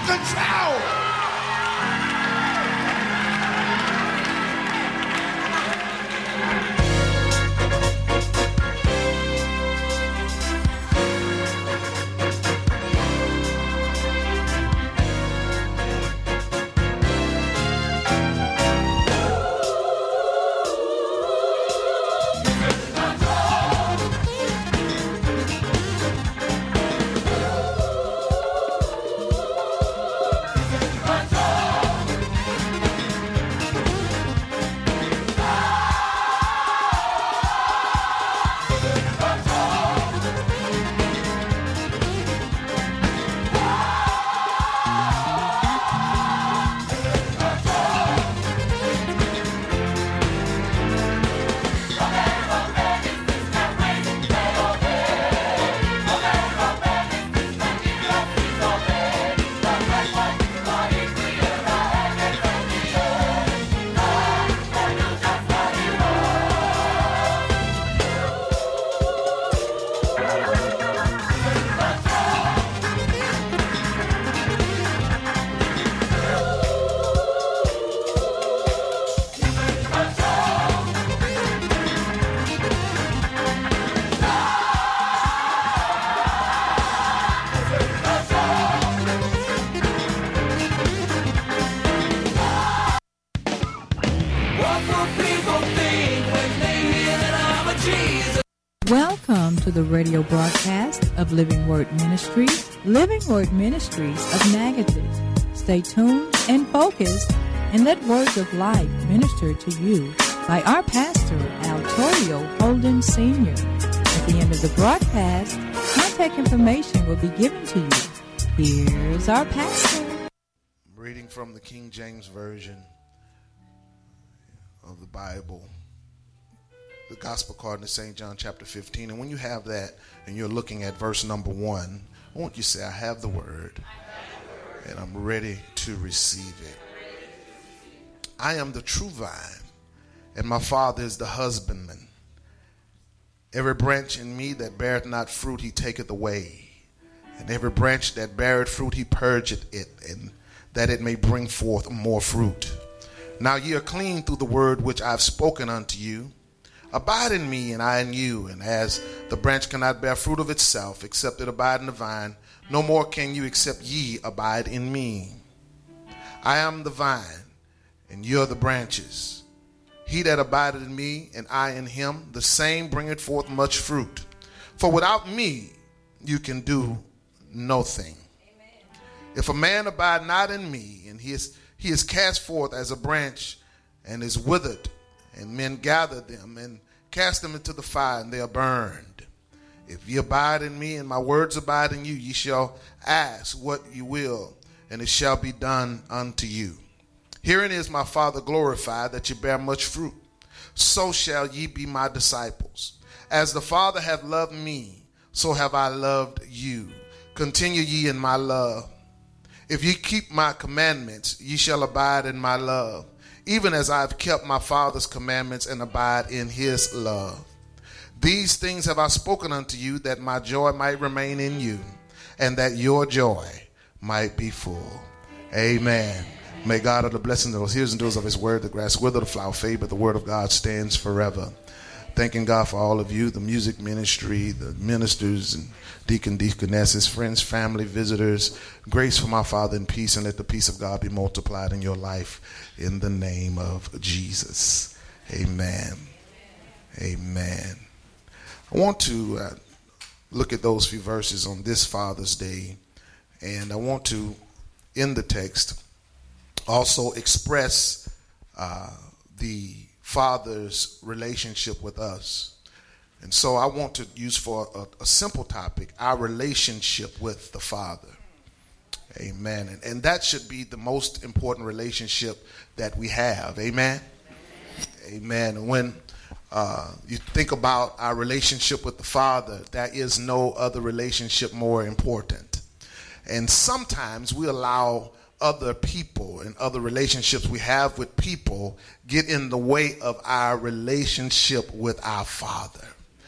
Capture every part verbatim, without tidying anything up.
control. Welcome to the radio broadcast of Living Word Ministries, Living Word Ministries of Natchitoches. Stay tuned and focused and let words of life minister to you by our pastor, Al Torrio Holden Senior At the end of the broadcast, contact information will be given to you. Here's our pastor. Reading from the King James Version of the Bible. The Gospel according to Saint John chapter fifteen. And when you have that and you're looking at verse number one, I want you to say, I have the word and I'm ready to receive it. I am the true vine and my Father is the husbandman. Every branch in me that beareth not fruit he taketh away. And every branch that beareth fruit he purgeth it, and that it may bring forth more fruit. Now ye are clean through the word which I have spoken unto you. Abide in me, and I in you. And as the branch cannot bear fruit of itself, except it abide in the vine, no more can you except ye abide in me. I am the vine, and ye are the branches. He that abideth in me, and I in him, the same bringeth forth much fruit. For without me you can do no thing. Amen. If a man abide not in me, and he is, he is cast forth as a branch, and is withered, and men gather them and cast them into the fire, and they are burned. If ye abide in me, and my words abide in you, ye shall ask what ye will, and it shall be done unto you. Herein is my Father glorified, that ye bear much fruit. So shall ye be my disciples. As the Father hath loved me, so have I loved you. Continue ye in my love. If ye keep my commandments, ye shall abide in my love, even as I have kept my Father's commandments and abide in his love. These things have I spoken unto you, that my joy might remain in you, and that your joy might be full. Amen. May God of the blessings of those hearers and doers of his word, the grass wither, the flower fade, but the word of God stands forever. Thanking God for all of you, the music ministry, the ministers and deacon, deaconesses, friends, family, visitors. Grace from our Father and peace, and let the peace of God be multiplied in your life in the name of Jesus. Amen. Amen. I want to uh, look at those few verses on this Father's Day, and I want to, in the text, also express uh, the Father's relationship with us. And so I want to use for a, a simple topic, our relationship with the Father. Amen. And, and that should be the most important relationship that we have. Amen. Amen. And when uh, you think about our relationship with the Father, there is no other relationship more important. And sometimes we allow other people and other relationships we have with people get in the way of our relationship with our Father.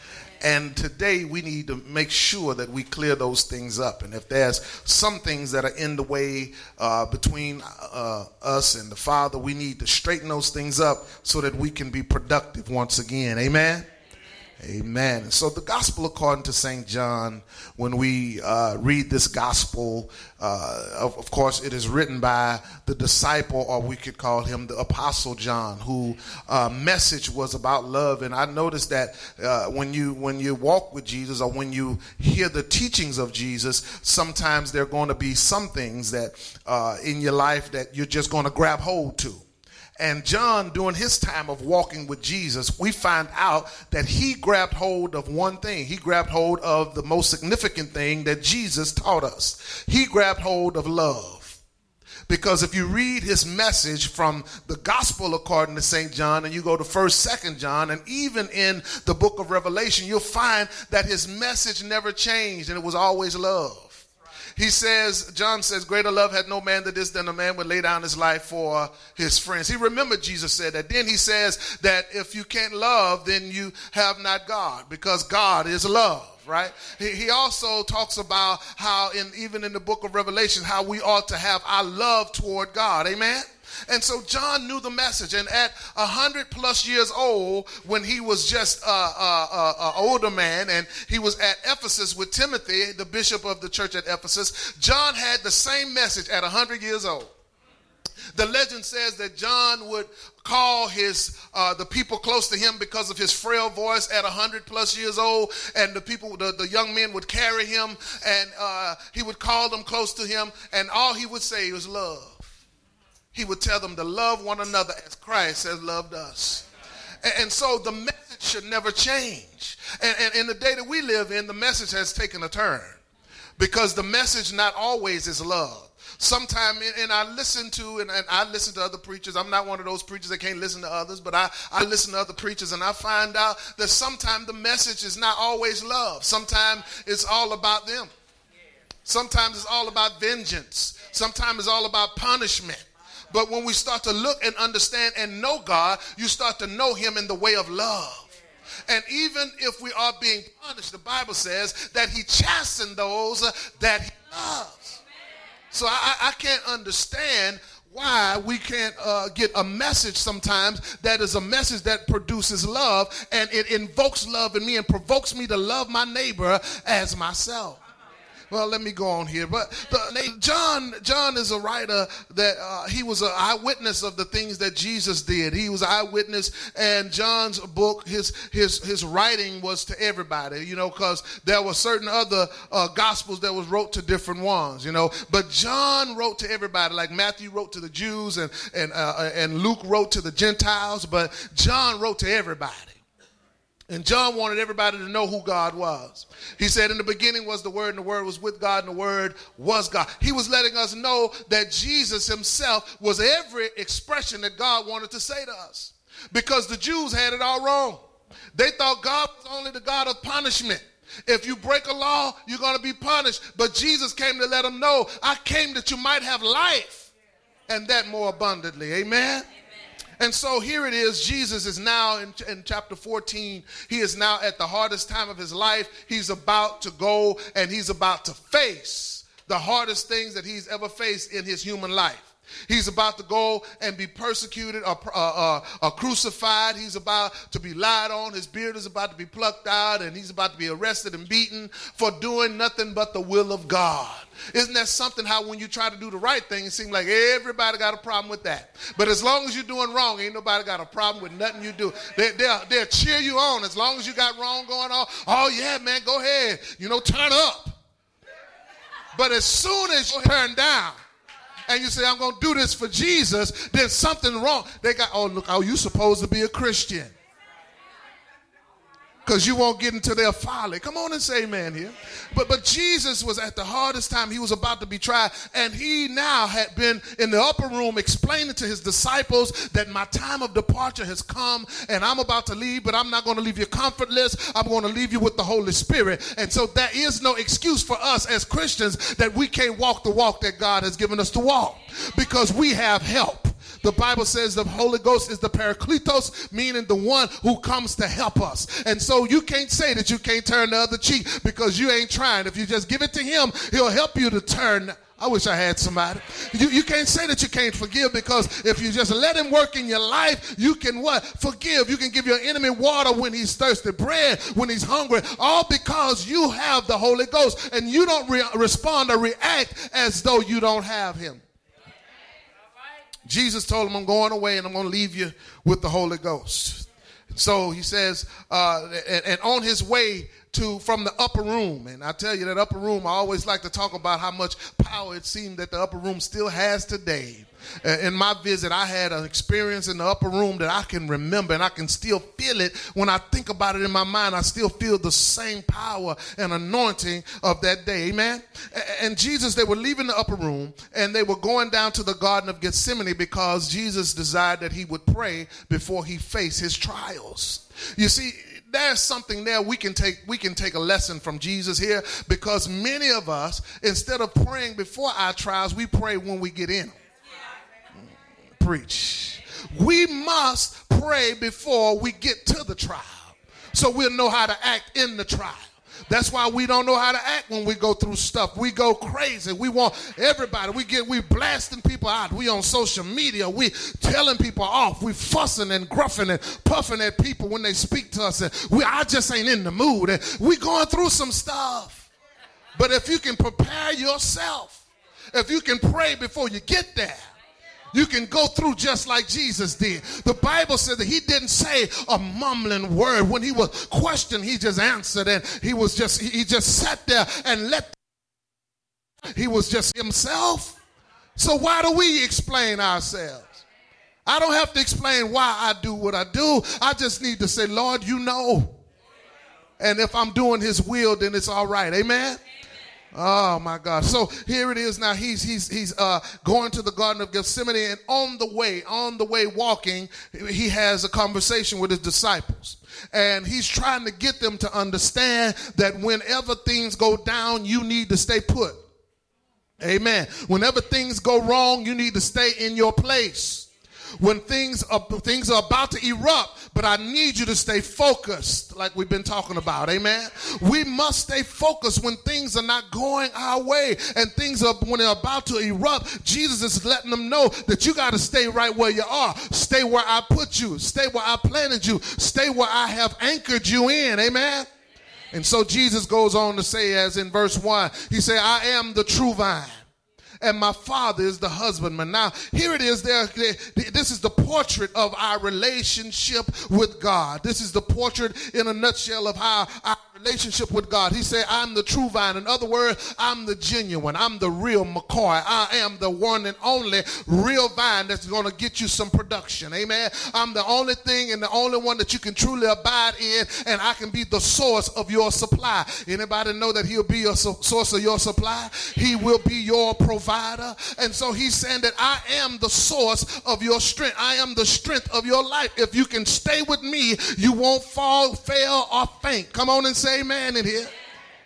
And today we need to make sure that we clear those things up. And if there's some things that are in the way uh, between uh, us and the Father, we need to straighten those things up so that we can be productive once again. Amen? Amen. So the gospel according to Saint John, when we uh, read this gospel, uh, of, of course, it is written by the disciple, or we could call him the Apostle John, whose uh, message was about love. And I noticed that uh, when you when you walk with Jesus, or when you hear the teachings of Jesus, sometimes there are going to be some things that uh, in your life that you're just going to grab hold to. And John, during his time of walking with Jesus, we find out that he grabbed hold of one thing. He grabbed hold of the most significant thing that Jesus taught us. He grabbed hold of love. Because if you read his message from the gospel according to Saint John, and you go to first, second John, and even in the book of Revelation, you'll find that his message never changed, and it was always love. He says, John says, greater love had no man than this, than a man would lay down his life for his friends. He remembered Jesus said that. Then he says that if you can't love, then you have not God, because God is love. Right? He, he also talks about how in even in the book of Revelation, how we ought to have our love toward God. Amen? And so John knew the message, and at a hundred plus years old, when he was just an uh, uh, uh, older man, and he was at Ephesus with Timothy, the bishop of the church at Ephesus, John had the same message at a hundred years old. The legend says that John would call his uh, the people close to him because of his frail voice at a hundred plus years old, and the people, the, the young men would carry him, and uh, he would call them close to him, and all he would say was love. He would tell them to love one another as Christ has loved us. And, and so the message should never change. And, and in the day that we live in, the message has taken a turn, because the message not always is love. Sometimes, and I listen to, and, and I listen to other preachers. I'm not one of those preachers that can't listen to others, but I, I listen to other preachers, and I find out that sometimes the message is not always love. Sometimes it's all about them. Sometimes it's all about vengeance. Sometimes it's all about punishment. But when we start to look and understand and know God, you start to know him in the way of love. And even if we are being punished, the Bible says that he chastens those that he loves. So I, I can't understand why we can't uh, get a message sometimes that is a message that produces love, and it invokes love in me and provokes me to love my neighbor as myself. Well, let me go on here. But the, John, John is a writer that uh, he was an eyewitness of the things that Jesus did. He was an eyewitness, and John's book, his his his writing was to everybody, you know, because there were certain other uh, gospels that was wrote to different ones, you know. But John wrote to everybody, like Matthew wrote to the Jews, and and uh, and Luke wrote to the Gentiles. But John wrote to everybody. And John wanted everybody to know who God was. He said, in the beginning was the Word, and the Word was with God, and the Word was God. He was letting us know that Jesus himself was every expression that God wanted to say to us. Because the Jews had it all wrong. They thought God was only the God of punishment. If you break a law, you're going to be punished. But Jesus came to let them know, I came that you might have life, and that more abundantly. Amen? And so here it is. Jesus is now in, in chapter fourteen. He is now at the hardest time of his life. He's about to go, and he's about to face the hardest things that he's ever faced in his human life. He's about to go and be persecuted or, uh, uh, or crucified. He's about to be lied on. His beard is about to be plucked out, and he's about to be arrested and beaten for doing nothing but the will of God. Isn't that something, how when you try to do the right thing, it seems like everybody got a problem with that. But as long as you're doing wrong, ain't nobody got a problem with nothing you do. They, they'll, they'll cheer you on as long as you got wrong going on. Oh, yeah, man, go ahead. You know, turn up. But as soon as you turn down, and you say, I'm going to do this for Jesus, then something wrong. They got, oh, look, oh, you supposed to be a Christian. Because you won't get into their folly. Come on and say amen here. But but Jesus was at the hardest time. He was about to be tried. And he now had been in the upper room explaining to his disciples that my time of departure has come, and I'm about to leave, but I'm not going to leave you comfortless. I'm going to leave you with the Holy Spirit. And so there is no excuse for us as Christians that we can't walk the walk that God has given us to walk, because we have help. The Bible says the Holy Ghost is the Parakletos, meaning the one who comes to help us. And so you can't say that you can't turn the other cheek because you ain't trying. If you just give it to him, he'll help you to turn. I wish I had somebody. You, you can't say that you can't forgive, because if you just let him work in your life, you can what? Forgive. You can give your enemy water when he's thirsty, bread when he's hungry, all because you have the Holy Ghost and you don't re- respond or react as though you don't have him. Jesus told him, I'm going away and I'm going to leave you with the Holy Ghost. So he says, uh, and, and on his way to from the upper room, and I tell you that upper room, I always like to talk about how much power it seemed that the upper room still has today. Uh, in my visit, I had an experience in the upper room that I can remember, and I can still feel it when I think about it in my mind. I still feel the same power and anointing of that day. Amen. And Jesus, they were leaving the upper room, and they were going down to the Garden of Gethsemane because Jesus desired that he would pray before he faced his trials. You see, there's something there we can take we can take a lesson from Jesus here, because many of us, instead of praying before our trials, we pray when we get in them. Preach. We must pray before we get to the trial, so we'll know how to act in the trial. That's why we don't know how to act when we go through stuff. We go crazy. We want everybody. We get we blasting people out. We on social media. We telling people off. We fussing and gruffing and puffing at people when they speak to us. And we I just ain't in the mood. And we going through some stuff. But if you can prepare yourself, if you can pray before you get there, you can go through just like Jesus did. The Bible said that he didn't say a mumbling word. When he was questioned, he just answered, and he was just he just sat there and let he was just himself. So why do we explain ourselves? I don't have to explain why I do what I do. I just need to say, Lord, you know. And if I'm doing his will, then it's all right. Amen. Oh my God. So here it is now. He's he's he's uh, going to the Garden of Gethsemane, and on the way, on the way walking, he has a conversation with his disciples. And he's trying to get them to understand that whenever things go down, you need to stay put. Amen. Whenever things go wrong, you need to stay in your place. When things are, things are about to erupt, but I need you to stay focused, like we've been talking about. Amen. We must stay focused when things are not going our way, and things are when they're about to erupt. Jesus is letting them know that you got to stay right where you are. Stay where I put you. Stay where I planted you. Stay where I have anchored you in. Amen. And so Jesus goes on to say, as in verse one, he said, I am the true vine, and my Father is the husbandman. Now, here it is. There, this is the portrait of our relationship with God. This is the portrait in a nutshell of how our relationship with God. He said, I'm the true vine. In other words, I'm the genuine. I'm the real McCoy. I am the one and only real vine that's going to get you some production. Amen. I'm the only thing and the only one that you can truly abide in, and I can be the source of your supply. Anybody know that he'll be a source of your supply? He will be your provider. And so he's saying that I am the source of your strength. I am the strength of your life. If you can stay with me, you won't fall, fail, or faint. Come on and say amen in here.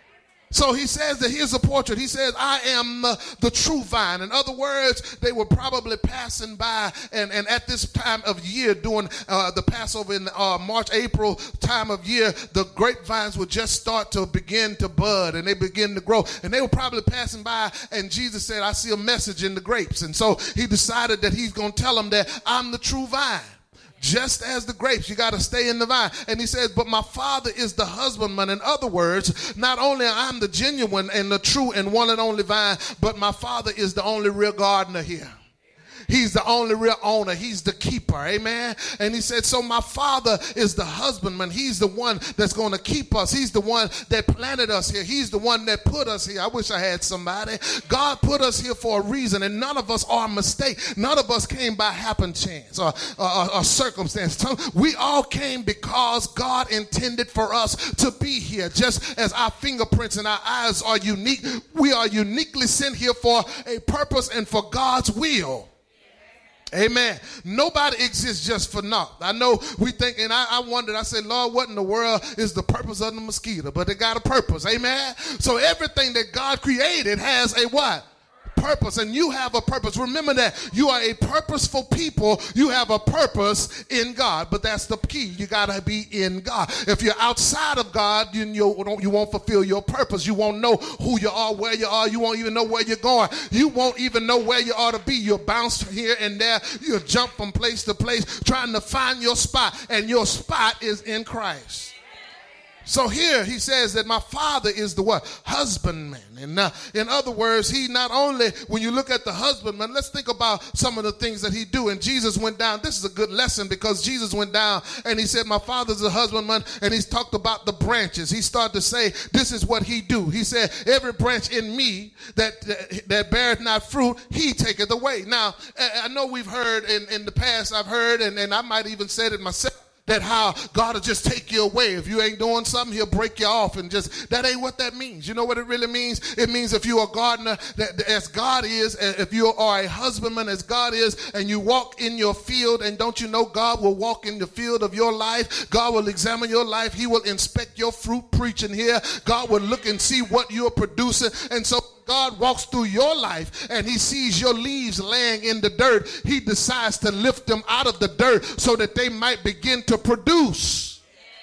So he says that here's a portrait. He says, I am uh, the true vine. In other words, they were probably passing by, and, and at this time of year, during uh, the Passover in uh, March, April time of year, the grapevines would just start to begin to bud, and they begin to grow. And they were probably passing by, and Jesus said, I see a message in the grapes. And so he decided that he's going to tell them that I'm the true vine. Just as the grapes, you got to stay in the vine. And he says, but my Father is the husbandman. In other words, not only I'm the genuine and the true and one and only vine, but my Father is the only real gardener here. He's the only real owner. He's the keeper. Amen. And he said, so my Father is the husbandman. He's the one that's going to keep us. He's the one that planted us here. He's the one that put us here. I wish I had somebody. God put us here for a reason, and none of us are a mistake. None of us came by happen chance or, or, or circumstance. We all came because God intended for us to be here. Just as our fingerprints and our eyes are unique, we are uniquely sent here for a purpose and for God's will. Amen. Nobody exists just for naught. I know we think, and I, I wondered, I said, Lord, what in the world is the purpose of the mosquito? But they got a purpose. Amen. So everything that God created has a what? purpose, and you have a purpose. Remember that you are a purposeful people. You have a purpose in God, but that's the key. You got to be in God. If you're outside of God, you, you won't fulfill your purpose. You won't know who you are, where you are. You won't even know where you're going. You won't even know where you ought to be. You'll bounce here and there. You'll jump from place to place trying to find your spot, and your spot is in Christ. So here he says that my Father is the what? Husbandman. And uh, in other words, he not only, when you look at the husbandman, let's think about some of the things that he do. And Jesus went down. This is a good lesson because Jesus went down and he said, my Father's a husbandman. And he's talked about the branches. He started to say, this is what he do. He said, every branch in me that, that, that beareth not fruit, he taketh away. Now, I know we've heard in, in the past, I've heard, and, and I might even said it myself, that how God will just take you away. If you ain't doing something, he'll break you off, and just, that ain't what that means. You know what it really means? It means if you're a gardener that, as God is, if you are a husbandman as God is, and you walk in your field, and don't you know God will walk in the field of your life? God will examine your life. He will inspect your fruit preaching here. God will look and see what you're producing. And so God walks through your life and he sees your leaves laying in the dirt. He decides to lift them out of the dirt so that they might begin to produce.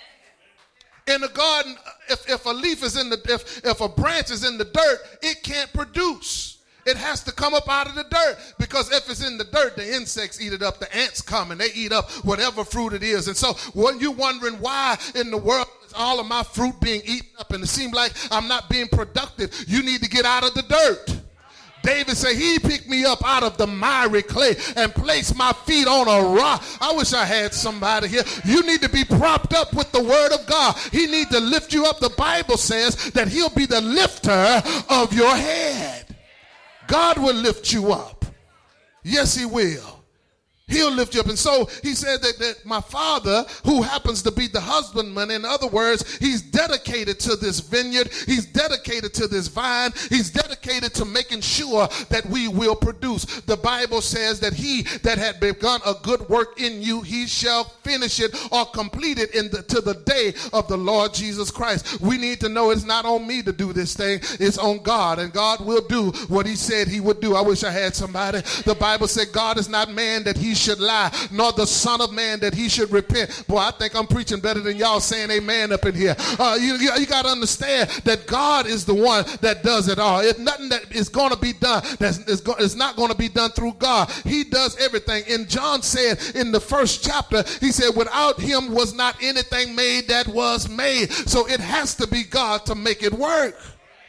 In the garden, if, if a leaf is in the, if, if a branch is in the dirt, it can't produce. It has to come up out of the dirt, because if it's in the dirt, the insects eat it up. The ants come and they eat up whatever fruit it is. And so when you're wondering why in the world is all of my fruit being eaten up and it seems like I'm not being productive, you need to get out of the dirt. David said, he picked me up out of the miry clay and placed my feet on a rock. I wish I had somebody here. You need to be propped up with the word of God. He needs to lift you up. The Bible says that he'll be the lifter of your head. God will lift you up. Yes, he will. He'll lift you up. And so he said that, that my Father, who happens to be the husbandman, in other words, he's dedicated to this vineyard. He's dedicated to this vine. He's dedicated to making sure that we will produce. The Bible says that he that had begun a good work in you, he shall finish it or complete it in the, to the day of the Lord Jesus Christ. We need to know it's not on me to do this thing. It's on God. And God will do what he said he would do. I wish I had somebody. The Bible said God is not man that he should lie, nor the son of man that he should repent. Boy, I think I'm preaching better than y'all saying amen up in here. Uh, you you, you got to understand that God is the one that does it all. It's nothing that is going to be done that's is, go, is not going to be done through God. He does everything. And John said in the first chapter, he said, without him was not anything made that was made. So it has to be God to make it work.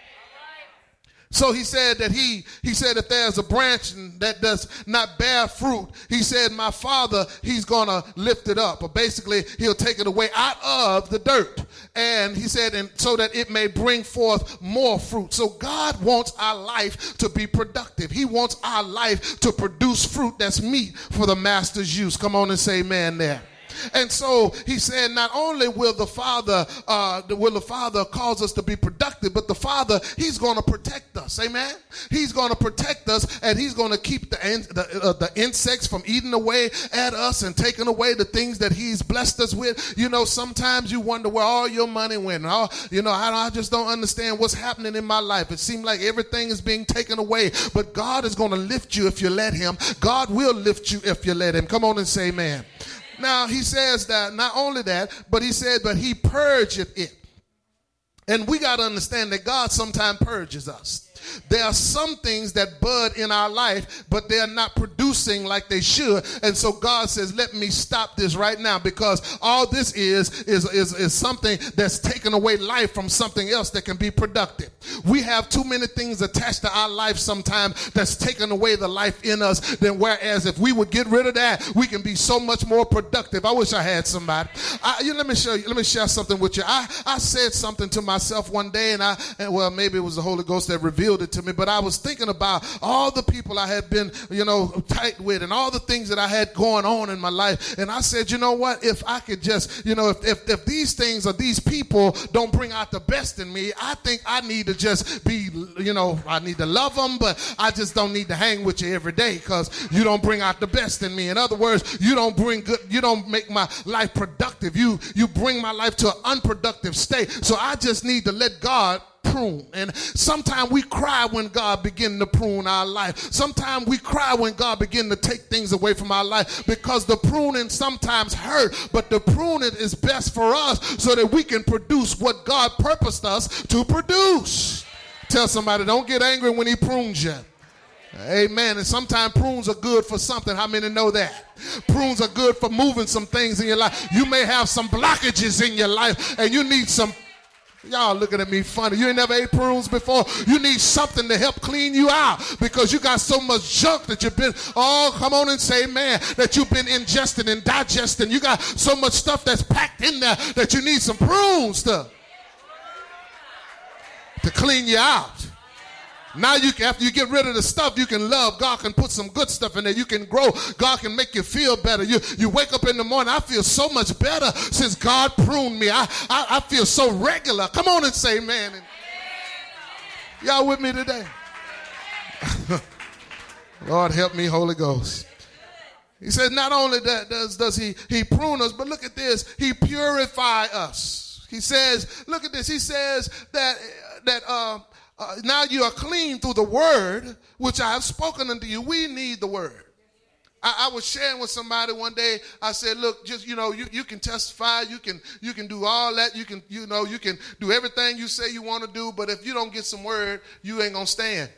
So he said that he, he said if there's a branch that does not bear fruit, he said, my Father, he's going to lift it up. Or basically, he'll take it away out of the dirt. And he said, and so that it may bring forth more fruit. So God wants our life to be productive. He wants our life to produce fruit that's meat for the master's use. Come on and say amen there. And so he said, not only will the Father, uh, will the Father cause us to be productive, but the Father, he's going to protect us. Amen. He's going to protect us, and he's going to keep the, the, uh, the insects from eating away at us and taking away the things that he's blessed us with. You know, sometimes you wonder where all your money went. Oh, you know, I, I just don't understand what's happening in my life. It seems like everything is being taken away, but God is going to lift you if you let him. God will lift you if you let him. Come on and say amen. Now, he says that not only that, but he said, but he purgeth it. And we got to understand that God sometimes purges us. There are some things that bud in our life, but they're not producing like they should. And so God says, let me stop this right now, because all this is, is, is, is something that's taken away life from something else that can be productive. We have too many things attached to our life sometimes that's taken away the life in us. Then whereas if we would get rid of that, we can be so much more productive. I wish I had somebody. I, you, let me show you. Let me share something with you. I, I said something to myself one day, and I, and well, maybe it was the Holy Ghost that revealed it to me, but I was thinking about all the people I had been, you know, tight with, and all the things that I had going on in my life. And I said, you know what, if I could just, you know, if, if, if these things or these people don't bring out the best in me, I think I need to just be, you know, I need to love them, but I just don't need to hang with you every day, because you don't bring out the best in me. In other words, you don't bring good, you don't make my life productive. You, you bring my life to an unproductive state. So I just need to let God prune. And sometimes we cry when God begin to prune our life. Sometimes we cry when God begin to take things away from our life, because the pruning sometimes hurt, but the pruning is best for us so that we can produce what God purposed us to produce. Tell somebody, don't get angry when he prunes you. Amen. And sometimes prunes are good for something. How many know that? Prunes are good for moving some things in your life. You may have some blockages in your life and you need some. Y'all looking at me funny. You ain't never ate prunes before. You need something to help clean you out because you got so much junk that you've been, oh, come on and say, man, that you've been ingesting and digesting. You got so much stuff that's packed in there that you need some prunes to, to clean you out. Now you can, after you get rid of the stuff you can love, God can put some good stuff in there. You can grow. God can make you feel better. You you wake up in the morning, I feel so much better since God pruned me. I, I, I feel so regular. Come on and say amen. And y'all with me today? Lord help me, Holy Ghost. He said not only that does, does he, he prune us, but look at this. He purify us. He says, look at this. He says that, that, uh, Uh, now you are clean through the word which I have spoken unto you. We need the word. I, I was sharing with somebody one day. I said, look, just, you know, you, you can testify. You can, you can do all that. You can, you know, you can do everything you say you want to do. But if you don't get some word, you ain't going to stand.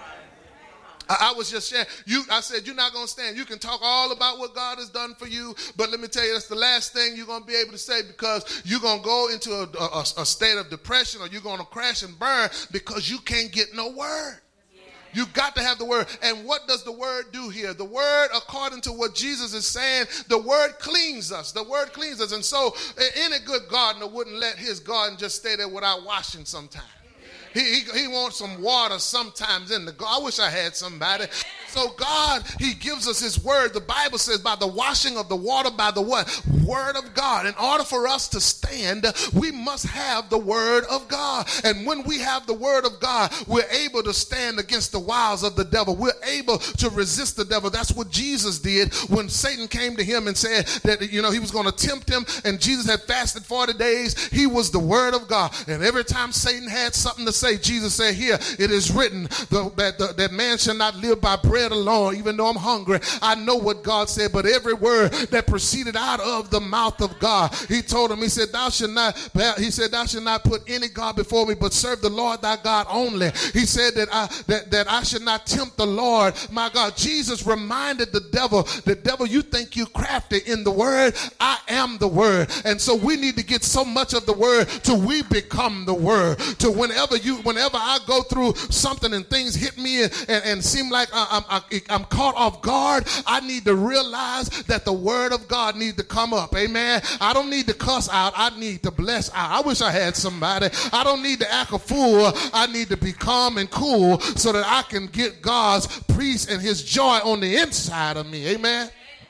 I was just sharing. You, I said, you're not going to stand. You can talk all about what God has done for you, but let me tell you, that's the last thing you're going to be able to say, because you're going to go into a, a, a state of depression, or you're going to crash and burn because you can't get no word. You got to have the word. And what does the word do here? The word, according to what Jesus is saying, the word cleans us. The word cleans us. And so any good gardener wouldn't let his garden just stay there without washing sometimes. He, he, he wants some water sometimes in the garden. I wish I had somebody. So God, he gives us his word. The Bible says by the washing of the water, by the what? Word of God. In order for us to stand, we must have the word of God. And when we have the word of God, we're able to stand against the wiles of the devil. We're able to resist the devil. That's what Jesus did when Satan came to him and said that, you know, he was going to tempt him, and Jesus had fasted forty days. He was the word of God. And every time Satan had something to say, Jesus said, here, it is written the, that, the, that man shall not live by bread alone. Even though I'm hungry, I know what God said, but every word that proceeded out of the mouth of God, he told him, he said, thou shalt not, he said, thou shalt not put any God before me, but serve the Lord thy God only. He said that I, that, that I should not tempt the Lord, my God. Jesus reminded the devil, the devil, you think you crafty in the word? I am the word. And so we need to get so much of the word till we become the word. To whenever you, whenever I go through something and things hit me and, and, and seem like I'm, I'm, I'm caught off guard, I need to realize that the word of God needs to come up. Amen. I don't need to cuss out. I need to bless out. I wish I had somebody. I don't need to act a fool. I need to be calm and cool so that I can get God's peace and his joy on the inside of me. Amen. Amen.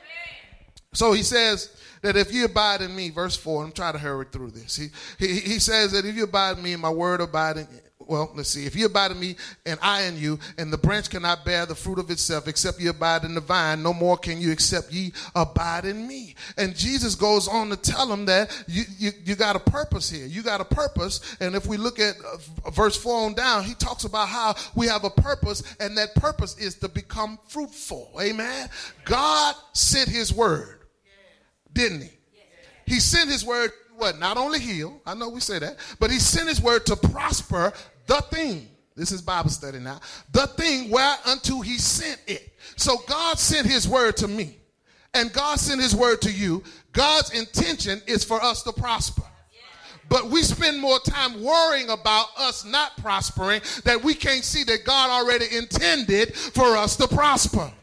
So he says that if you abide in me, verse four, I'm trying to hurry through this. He, he, he says that if you abide in me and my word abide in, well, let's see. If you abide in me and I in you, and the branch cannot bear the fruit of itself except you abide in the vine, no more can you except ye abide in me. And Jesus goes on to tell him that you, you, you got a purpose here. You got a purpose. And if we look at uh, verse four on down, he talks about how we have a purpose, and that purpose is to become fruitful. Amen. God sent his word, didn't he? He sent his word, what? Not only heal, I know we say that, but he sent his word to prosper the thing. This is Bible study now. The thing whereunto he sent it. So God sent his word to me, and God sent his word to you. God's intention is for us to prosper. But we spend more time worrying about us not prospering that we can't see that God already intended for us to prosper.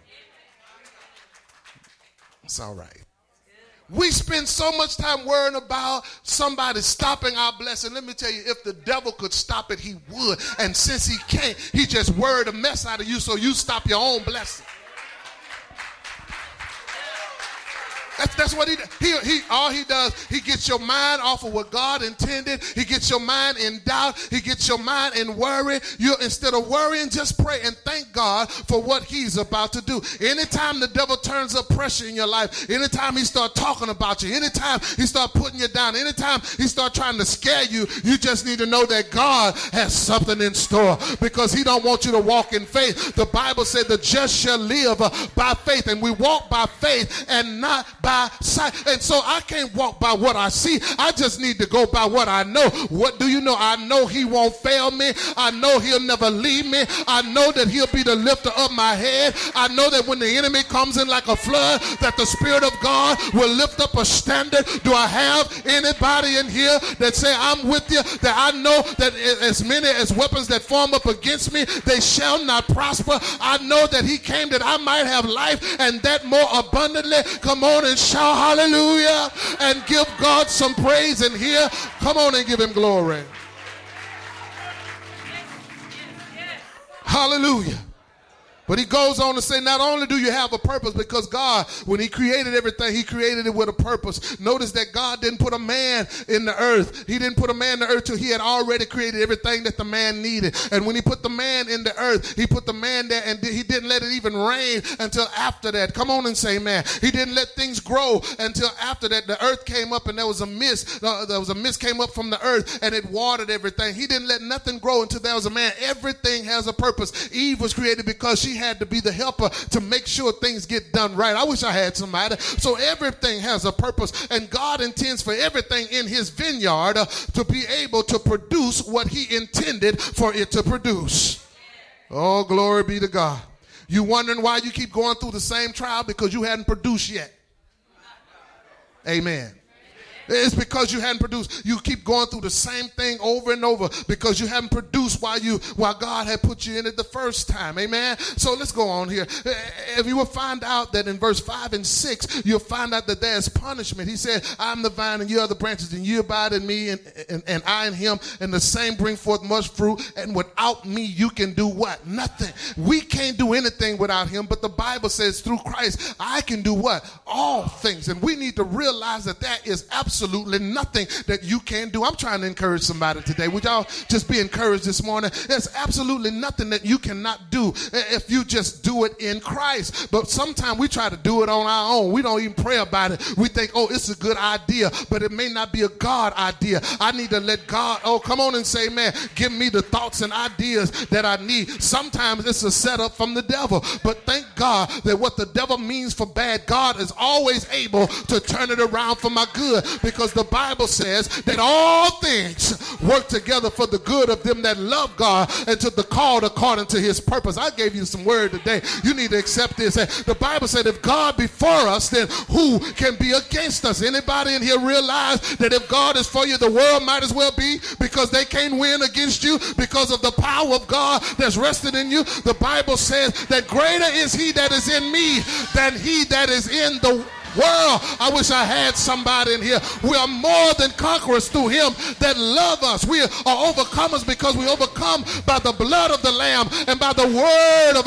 It's all right. We spend so much time worrying about somebody stopping our blessing. Let me tell you, if the devil could stop it, he would. And since he can't, he just worried a mess out of you so you stop your own blessing. That's, that's what he, he he all he does. He gets your mind off of what God intended. He gets your mind in doubt. He gets your mind in worry. You instead of worrying, just pray and thank God for what he's about to do. Anytime the devil turns up pressure in your life, anytime he start talking about you, anytime he start putting you down, anytime he start trying to scare you, you just need to know that God has something in store, because he don't want you to walk in faith. The Bible said the just shall live uh, by faith, and we walk by faith and not by by sight. And so I can't walk by what I see. I just need to go by what I know. What do you know? I know he won't fail me. I know he'll never leave me. I know that he'll be the lifter of my head. I know that when the enemy comes in like a flood, that the Spirit of God will lift up a standard. Do I have anybody in here that say I'm with you? That I know that as many as weapons that form up against me, they shall not prosper. I know that he came that I might have life and that more abundantly. Come on and shout hallelujah and give God some praise in here. Come on and give him glory. Hallelujah. But he goes on to say, not only do you have a purpose, because God, when he created everything, he created it with a purpose. Notice that God didn't put a man in the earth. He didn't put a man in the earth till he had already created everything that the man needed. And when he put the man in the earth, he put the man there, and he didn't let it even rain until after that. Come on and say amen. He didn't let things grow until after that. The earth came up and there was a mist. Uh, there was a mist came up from the earth and it watered everything. He didn't let nothing grow until there was a man. Everything has a purpose. Eve was created because she had to be the helper to make sure things get done right. I wish I had somebody. So everything has a purpose, and God intends for everything in his vineyard uh, to be able to produce what he intended for it to produce. Oh, glory be to God. You wondering why you keep going through the same trial? Because you hadn't produced yet. Amen. It's because you hadn't produced. You keep going through the same thing over and over because you haven't produced while you while God had put you in it the first time. Amen. So let's go on here. If you will find out that in verse five and six, you'll find out that there's punishment. He said, I'm the vine and you are the branches, and you abide in me and, and, and I in him, and the same bring forth much fruit. And without me, you can do what? Nothing. We can't do anything without him, but the Bible says through Christ, I can do what? All things. And we need to realize that that is absolutely Absolutely nothing that you can do. I'm trying to encourage somebody today. Would y'all just be encouraged this morning? There's absolutely nothing that you cannot do if you just do it in Christ. But sometimes we try to do it on our own. We don't even pray about it. We think, oh, it's a good idea, but it may not be a God idea. I need to let God, oh, come on and say, man, give me the thoughts and ideas that I need. Sometimes it's a setup from the devil, but thank God that what the devil means for bad, God is always able to turn it around for my good. Because the Bible says that all things work together for the good of them that love God and to the called according to his purpose. I gave you some word today. You need to accept this. The Bible said if God be for us, then who can be against us? Anybody in here realize that if God is for you, the world might as well be, because they can't win against you because of the power of God that's rested in you? The Bible says that greater is he that is in me than he that is in the world. I wish I had somebody in here. We are more than conquerors through him that love us. We are overcomers because we overcome by the blood of the Lamb and by the word of